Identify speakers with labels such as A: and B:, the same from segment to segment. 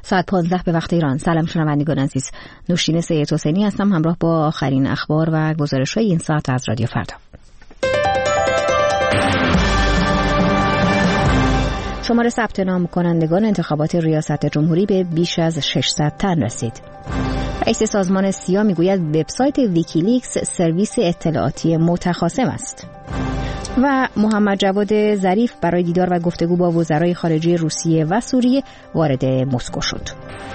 A: ساعت 15 به وقت ایران. سلام شنوندگان عزیز، نوشین سید حسینی هستم همراه با آخرین اخبار و گزارش‌های این ساعت از رادیو فردا. شمار ثبت نام کنندگان انتخابات ریاست جمهوری به بیش از 600 تن رسید. رئیس سازمان سیا میگوید وبسایت ویکیلیکس سرویس اطلاعاتی متخاصم است. و محمد جواد ظریف برای دیدار و گفتگو با وزرای خارجه روسیه و سوریه وارد مسکو شد.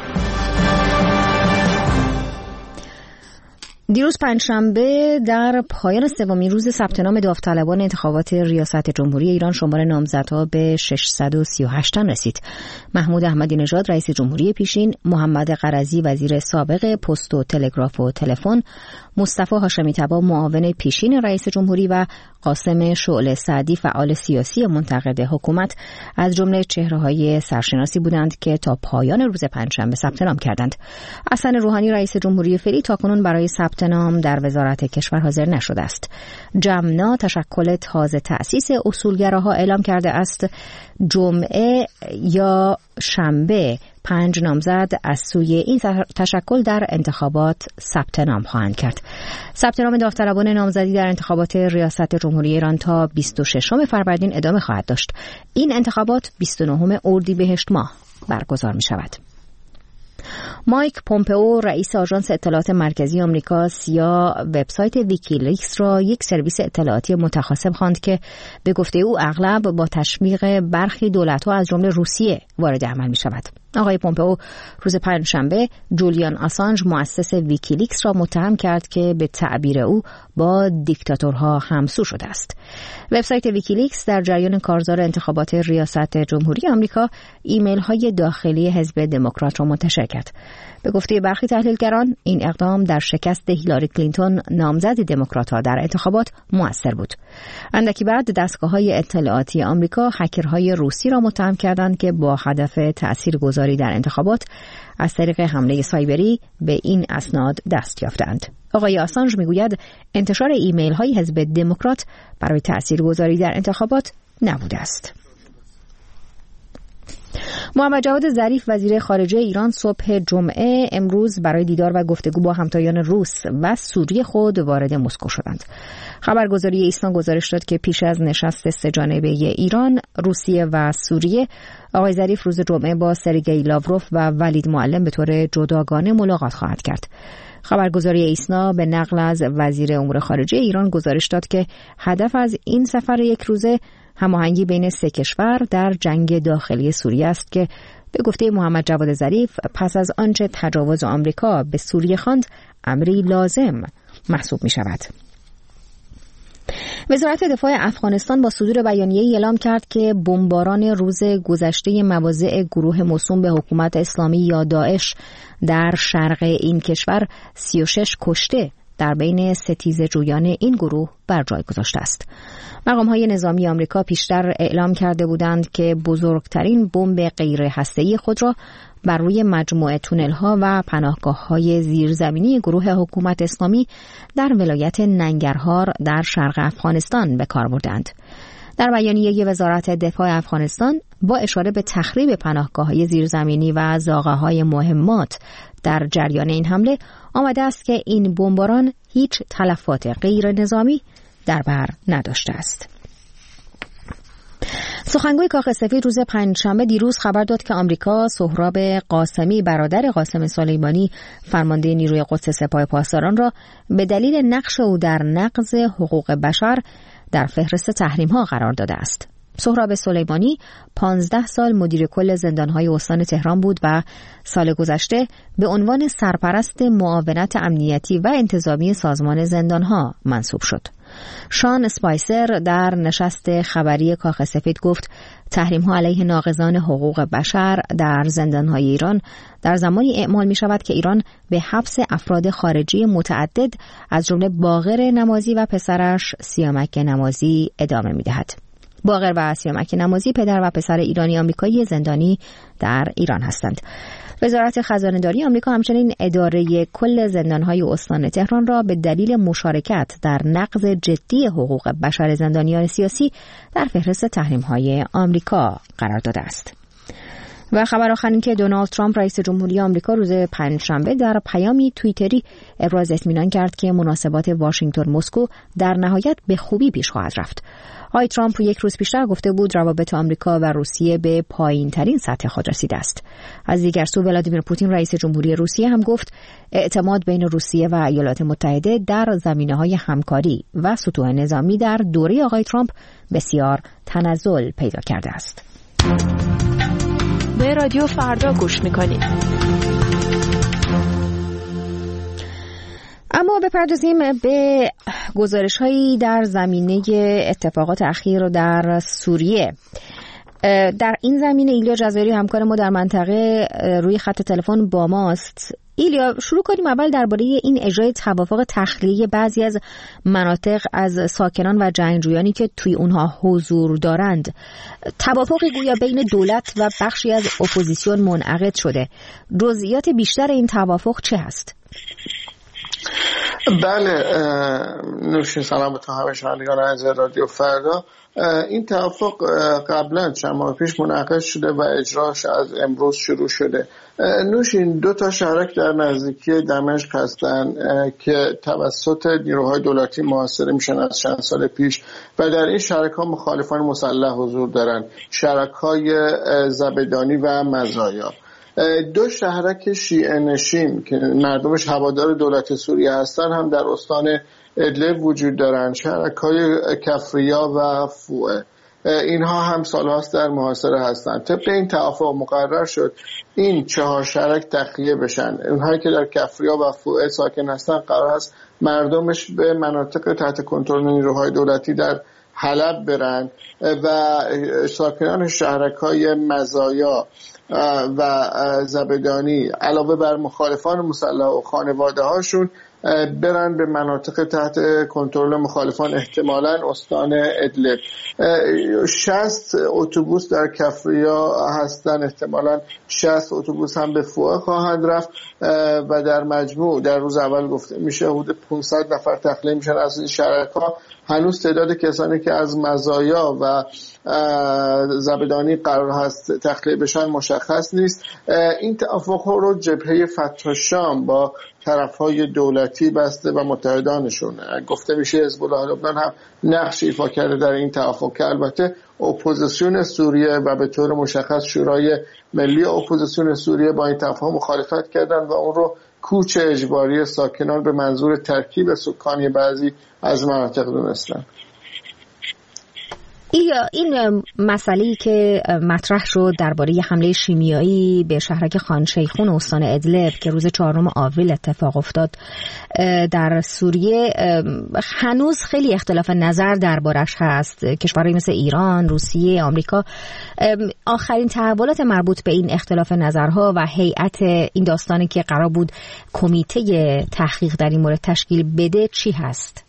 A: دیروز پنجشنبه در پایان سومین روز ثبت نام داوطلبان انتخابات ریاست جمهوری ایران شمار نامزدها به 638 تن رسید. محمود احمدی نژاد رئیس جمهوری پیشین، محمد قرضی وزیر سابق پست و تلگراف و تلفن، مصطفی هاشمی طبا معاون پیشین رئیس جمهوری و قاسم شعله سعدی فعال سیاسی منتقد حکومت از جمله چهره‌های سرشناسی بودند که تا پایان روز پنجشنبه ثبت نام کردند. حسن روحانی رئیس جمهوری فعلی تاکنون برای ثبت نام در وزارت کشور حاضر نشده است. جمنا تشکل تازه تأسیس اصولگراها اعلام کرده است جمعه یا شنبه 5 نامزد از سوی این تشکل در انتخابات ثبت نام خواهند کرد. ثبت نام داوطلبان نامزدی در انتخابات ریاست جمهوری ایران تا 26 فروردین ادامه خواهد داشت. این انتخابات 29 اردیبهشت ماه برگزار می شود. مایک پومپئو رئیس آژانس اطلاعات مرکزی آمریکا سیا وبسایت ویکیلیکس را یک سرویس اطلاعاتی متخاصم خواند که به گفته او اغلب با تشویق برخی دولت‌ها از جمله روسیه وارد عمل می‌شود. آقای پومپئو روز پنجشنبه جولیان آسانژ مؤسس ویکیلیکس را متهم کرد که به تعبیر او با دیکتاتورها همسو شده است. وبسایت ویکیلیکس در جریان کارزار انتخابات ریاست جمهوری آمریکا ایمیل‌های داخلی حزب دموکرات را منتشر کرد. به گفته برخی تحلیلگران این اقدام در شکست هیلاری کلینتون نامزد دموکرات‌ها در انتخابات مؤثر بود. اندکی بعد دستگاه‌های اطلاعاتی آمریکا هکرهای روسی را متهم کردند که با هدف تاثیرگذاری در انتخابات از طریق حمله سایبری به این اسناد دست یافتند. آقای آسانژ میگوید انتشار ایمیل‌های حزب دموکرات برای تاثیرگذاری در انتخابات نبوده است. محمد جواد ظریف وزیر خارجه ایران صبح جمعه امروز برای دیدار و گفتگو با همتایان روس و سوریه خود وارد مسکو شدند. خبرگزاری ایسنا گزارش داد که پیش از نشست سه‌جانبه ایران، روسیه و سوریه، آقای ظریف روز جمعه با سرگئی لاوروف و ولید معلم به طور جداگانه ملاقات خواهد کرد. خبرگزاری ایسنا به نقل از وزیر امور خارجه ایران گزارش داد که هدف از این سفر یک روزه هماهنگی بین سه کشور در جنگ داخلی سوریه است که به گفته محمد جواد ظریف پس از آنچه تجاوز آمریکا به سوریه خواند امری لازم محسوب می شود. وزارت دفاع افغانستان با صدور بیانیه‌ای اعلام کرد که بمباران روز گذشته مواضع گروه موسوم به حکومت اسلامی یا داعش در شرق این کشور 36 کشته در بین ستیزه‌جویان این گروه بر جای گذاشته است. مقام‌های نظامی آمریکا پیشتر اعلام کرده بودند که بزرگترین بمب غیر هسته‌ای خود را بر روی مجموعه تونل‌ها و پناهگاه‌های زیرزمینی گروه حکومت اسلامی در ولایت ننگرهار در شرق افغانستان به کار بردند. در بیانیه وزارت دفاع افغانستان با اشاره به تخریب پناهگاه‌های زیرزمینی و زاغه‌های مهمات در جریان این حمله آمده است که این بمباران هیچ تلفات غیر نظامی در بر نداشته است. سخنگوی کاخ سفید روز پنجشنبه دیروز خبر داد که آمریکا سهراب قاسمی برادر قاسم سلیمانی فرمانده نیروی قدس سپاه پاسداران را به دلیل نقش او در نقض حقوق بشر در فهرست تحریم‌ها قرار داده است. سهراب سلیمانی 15 سال مدیر کل زندان‌های استان تهران بود و سال گذشته به عنوان سرپرست معاونت امنیتی و انتظامی سازمان زندان‌ها منصوب شد. شان اسپایسر در نشست خبری کاخ سفید گفت تحریم‌ها علیه ناقضان حقوق بشر در زندان‌های ایران در زمانی اعمال می‌شود که ایران به حبس افراد خارجی متعدد از جمله باقر نمازی و پسرش سیامک نمازی ادامه می‌دهد. باقر و سیامک نمازی پدر و پسر ایرانی آمریکایی زندانی در ایران هستند. وزارت خزانه‌داری آمریکا همچنین اداره کل زندان‌های استان تهران را به دلیل مشارکت در نقض جدی حقوق بشر زندانیان سیاسی در فهرست تحریم‌های آمریکا قرار داده است. و خبر آخر این که دونالد ترامپ رئیس جمهوری آمریکا روز پنجشنبه در پیامی توییتری ابراز اطمینان کرد که مناسبات واشنگتن مسکو در نهایت به خوبی پیش خواهد رفت. آقای ترامپ یک روز پیشتر گفته بود روابط آمریکا و روسیه به پایین‌ترین سطح خود رسیده است. از دیگر سو ولادیمیر پوتین رئیس جمهوری روسیه هم گفت اعتماد بین روسیه و ایالات متحده در زمینه‌های همکاری و سطوح نظامی در دوره آقای ترامپ بسیار تنزل پیدا کرده است.
B: به رادیو فردا گوش می‌کنید.
A: اما بپردازیم به گزارش‌هایی در زمینه اتفاقات اخیر در سوریه. در این زمینه ایلیا جزایری همکار ما در منطقه روی خط تلفن با ماست. ایلیا، شروع کنیم اول درباره این اجرای توافق تخلیه بعضی از مناطق از ساکنان و جنگجویانی که توی اونها حضور دارند. توافقی گویا بین دولت و بخشی از اپوزیسیون منعقد شده. جزئیات بیشتر این توافق چه هست؟
C: بله، نوشین سلام به همه شنوندگان از رادیو فردا. این توافق قبلا چند ماه پیش منعقد شده و اجراش از امروز شروع شده. نوشین 2 شهرک در نزدیکی دمشق هستند که توسط نیروهای دولتی محاصره میشن از چند سال پیش و در این شهرک ها مخالفان مسلح حضور دارند، شهرک های زبدانی و مزایا. 2 شهرک شیعه نشین که مردمش هوادار دولت سوریه هستند هم در استان ادلب وجود دارند، شهرک‌های کفریا و فوئه. اینها هم سالهاست در محاصره هستند. طبق این توافق مقرر شد این 4 شهرک تخلیه بشن. اونهایی که در کفریا و فوئه ساکن هستند قرار است مردمش به مناطق تحت کنترل نیروهای دولتی در حلب برن و ساکنان شهرک‌های مزایا و زبدانی علاوه بر مخالفان مسلح و خانواده هاشون برن به مناطق تحت کنترل مخالفان، احتمالاً استان ادلب. 60 اتوبوس در کفریا هستن، احتمالاً 60 اتوبوس هم به فوئه خواهند رفت و در مجموع در روز اول گفته میشه حدود 500 نفر تخلیه میشن از این شهرک‌ها. هنوز تعداد کسانی که از مزایا و زبدانی قرار هست تخلیه بشن مشخص نیست. این توافق رو جبهه فتح الشام با طرف‌های دولتی بسته و متحدانشون. گفته میشه حزب الله لبنان هم نقش ایفا کرده در این توافق که البته اپوزیسیون سوریه و به طور مشخص شورای ملی اپوزیسیون سوریه با این توافق مخالفت کردن و اون رو کوچ اجباری ساکنان به منظور ترکیب سکانی بعضی از مناطق دونستن.
A: این مسئله‌ای که مطرح شد درباره حمله شیمیایی به شهرک خان شیخون استان ادلب که روز 4 آوریل اتفاق افتاد در سوریه، هنوز خیلی اختلاف نظر دربارش هست. کشورهای مثل ایران، روسیه، آمریکا. آخرین تحولات مربوط به این اختلاف نظرها و هیئت این داستانی که قرار بود کمیته تحقیق در این مورد تشکیل بده چی هست؟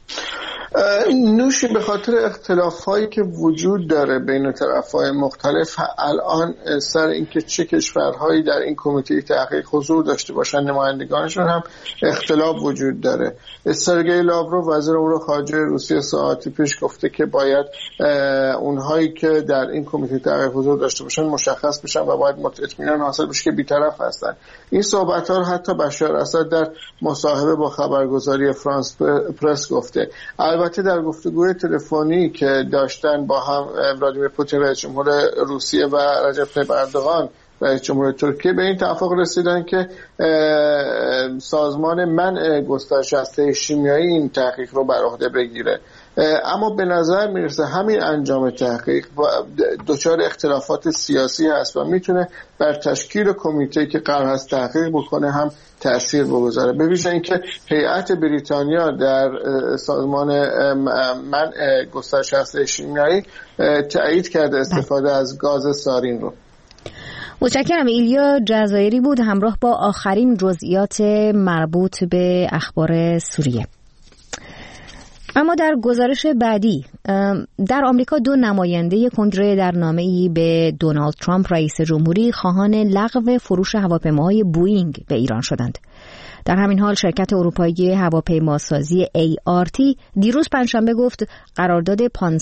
C: نوشی به خاطر اختلاف‌هایی که وجود داره بین طرف‌های مختلف الان سر اینکه چه کشورهایی در این کمیته تحقیق حضور داشته باشن نمایندگانشون هم اختلاف وجود داره. سرگئی لاوروف وزیر امور خارجه روسیه ساعتی پیش گفته که باید اونهایی که در این کمیته تحقیق حضور داشته باشن مشخص بشن و باید اطمینان حاصل بشه که بی‌طرف هستن. این صحبت‌ها رو حتی بشار اسد در مصاحبه با خبرگزاری فرانس پرس گفته. البته در گفتگوی تلفنی که داشتن با هم ولادیمیر پوتین رئیس جمهور روسیه و رجب طیب اردوغان رئیس جمهور ترکیه به این توافق رسیدن که سازمان منع گسترش اسلحه شیمیایی این تحقیق رو بر عهده بگیره. اما به نظر میرسه همین انجام تحقیق دچار اختلافات سیاسی هست و میتونه بر تشکیل کمیته که قرار هست تحقیق بکنه هم تأثیر بگذاره. به ویژه اینکه هیئت بریتانیا در سازمان منع گسترش اسلحه شیمیایی تایید کرده استفاده از گاز سارین رو.
A: متشکرم. ایلیا جزایری بود همراه با آخرین جزئیات مربوط به اخبار سوریه. اما در گزارش بعدی در آمریکا 2 نماینده کنگره در نامه‌ای به دونالد ترامپ رئیس جمهوری خواهان لغو فروش هواپیماهای بوئینگ به ایران شدند. در همین حال شرکت اروپایی هواپیماسازی ART دیروز پنجشنبه گفت قرارداد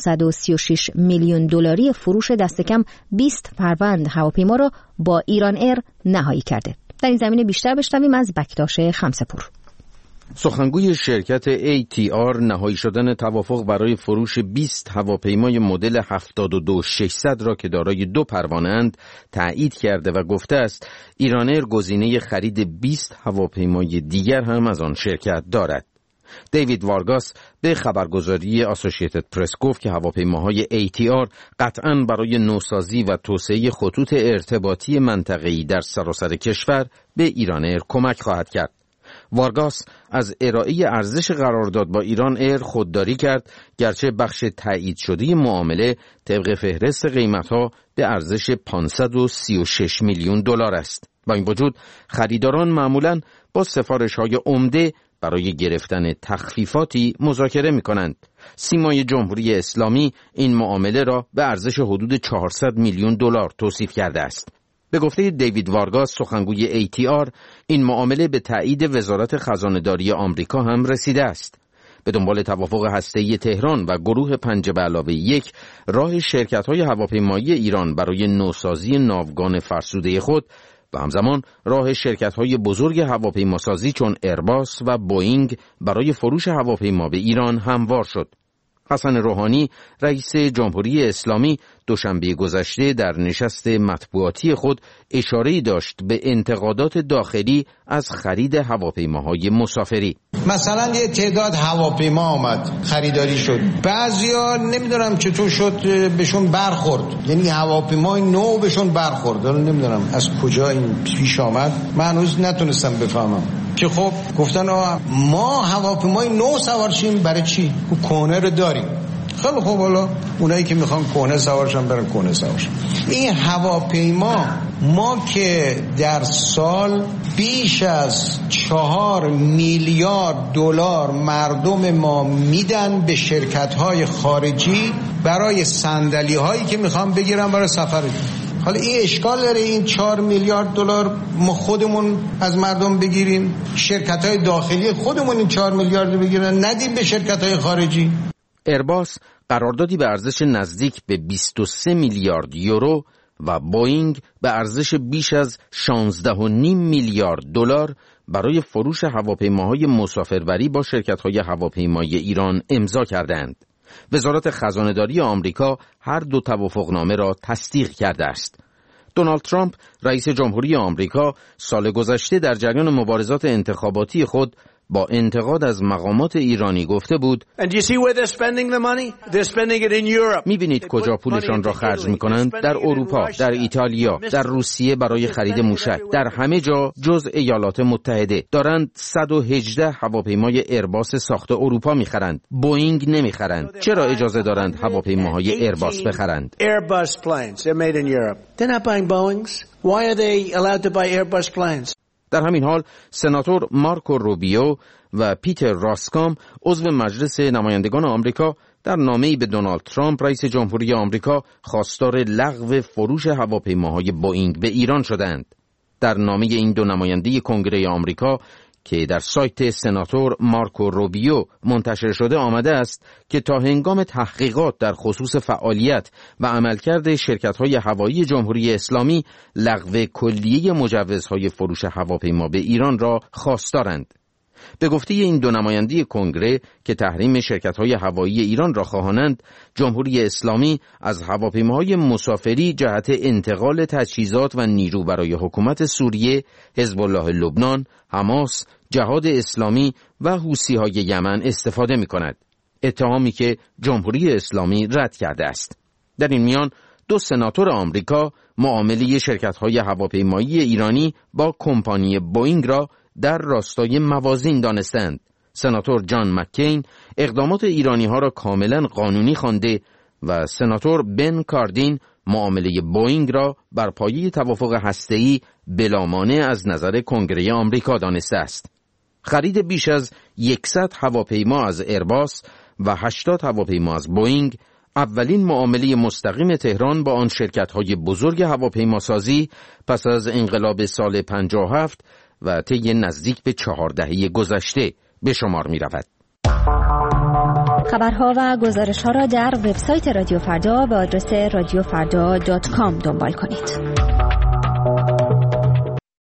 A: 536 میلیون دلاری فروش دست کم 20 فروند هواپیما را با ایران ایر نهایی کرده. در این زمینه بیشتر بشنویم از بکتاش خمسه‌پور.
D: سخنگوی شرکت ATR نهایی شدن توافق برای فروش 20 هواپیمای مدل 72600 را که دارای 2 پروانه اند تایید کرده و گفته است ایران ایر گزینه خرید 20 هواپیمای دیگر هم از آن شرکت دارد. دیوید وارگاس به خبرگزاری آسوشیتد پرس گفت که هواپیماهای ATR قطعاً برای نوسازی و توسعه خطوط ارتباطی منطقه‌ای در سراسر کشور به ایران ایر کمک خواهد کرد. وارگاس از ارائه ارزش قرارداد با ایران ایر خودداری کرد، گرچه بخش تایید شده معامله طبق فهرست قیمت‌ها به ارزش 536 میلیون دلار است. با این وجود خریداران معمولاً با سفارش‌های عمده برای گرفتن تخفیفاتی مذاکره می‌کنند. سیمای جمهوری اسلامی این معامله را به ارزش حدود 400 میلیون دلار توصیف کرده است. به گفته دیوید وارگاس سخنگوی ATR این معامله به تایید وزارت خزانه‌داری آمریکا هم رسیده است. به دنبال توافق هسته‌ای تهران و گروه 5+1 راه شرکت‌های هواپیمایی ایران برای نوسازی ناوگان فرسوده خود و همزمان راه شرکت‌های بزرگ هواپیماسازی چون ایرباس و بوئینگ برای فروش هواپیما به ایران هموار شد. حسن روحانی رئیس جمهوری اسلامی دوشنبه گذشته در نشست مطبوعاتی خود اشاره‌ای داشت به انتقادات داخلی از خرید هواپیماهای مسافری.
E: مثلا یه تعداد هواپیما آمد خریداری شد، بعضیا نمیدونم چطور شد بهشون برخورد، یعنی هواپیمای نو بهشون برخورد، نمیدونم از کجا این پیش آمد، من هنوز نتونستم بفهمم که خب گفتن ما هواپیمای نو سوار شیم برای چی؟ کهنه رو داریم. خیلی خوب، حالا اونایی که میخوان کهنه سوارشن برن کهنه سوارشن. این هواپیما ما که در سال بیش از 4 میلیارد دلار مردم ما میدن به شرکت‌های خارجی برای صندلی‌هایی که میخوان بگیرن برای سفر. حالا این اشکال داره این 4 میلیارد دلار ما خودمون از مردم بگیریم، شرکت‌های داخلی خودمون این 4 میلیارد رو بگیرن ندیم به شرکت‌های خارجی.
D: ایرباس قراردادی به ارزش نزدیک به 23 میلیارد یورو و بوئینگ به ارزش بیش از 16.5 میلیارد دلار برای فروش هواپیماهای مسافربری با شرکت‌های هواپیمایی ایران امضا کردند. وزارت خزانه‌داری آمریکا هر دو توافقنامه را تصدیق کرده است. دونالد ترامپ رئیس جمهوری آمریکا سال گذشته در جریان مبارزات انتخاباتی خود با انتقاد از مقامات ایرانی گفته بود می‌بینید کجا پولشان را خرج می‌کنند؟ در اروپا، در ایتالیا، در روسیه برای خرید موشک، در همه جا جز ایالات متحده. دارند 118 هواپیمای ایرباس ساخت اروپا می‌خرند، بوئینگ نمی‌خرند. چرا اجازه دارند هواپیماهای ایرباس بخرند؟ در همین حال سناتور مارکو روبیو و پیتر راسکام عضو مجلس نمایندگان آمریکا در نامه‌ای به دونالد ترامپ رئیس جمهوری آمریکا خواستار لغو فروش هواپیماهای بوئینگ به ایران شدند. در نامه این دو نماینده کنگره آمریکا که در سایت سناتور مارکو روبیو منتشر شده آمده است که تا هنگام تحقیقات در خصوص فعالیت و عملکرد شرکت‌های هوایی جمهوری اسلامی لغو کلیه مجوزهای فروش هواپیما به ایران را خواستارند. به گفته این دو نماینده کنگره که تحریم شرکت‌های هوایی ایران را خواهانند، جمهوری اسلامی از هواپیماهای مسافری جهت انتقال تجهیزات و نیرو برای حکومت سوریه، حزب الله لبنان، حماس، جهاد اسلامی و حوثی‌های یمن استفاده می‌کند. اتهامی که جمهوری اسلامی رد کرده است. در این میان دو سناتور آمریکا معامله شرکت‌های هواپیمایی ایرانی با کمپانی بوئینگ را در راستای موازین دانستند. سناتور جان مککین اقدامات ایرانی‌ها را کاملا قانونی خوانده و سناتور بن کاردین معامله بوئینگ را بر پایه توافق هسته‌ای بلامانع از نظر کنگره آمریکا دانسته است. خرید بیش از 100 هواپیما از ایرباس و 80 هواپیما از بوئینگ اولین معامله مستقیم تهران با آن شرکت‌های بزرگ هواپیماسازی پس از انقلاب سال 57 و طی نزدیک به 4 دهه گذشته به شمار می رود.
A: خبرها و گزارش‌ها را در وبسایت رادیو فردا به آدرس radiofrda.com دنبال کنید.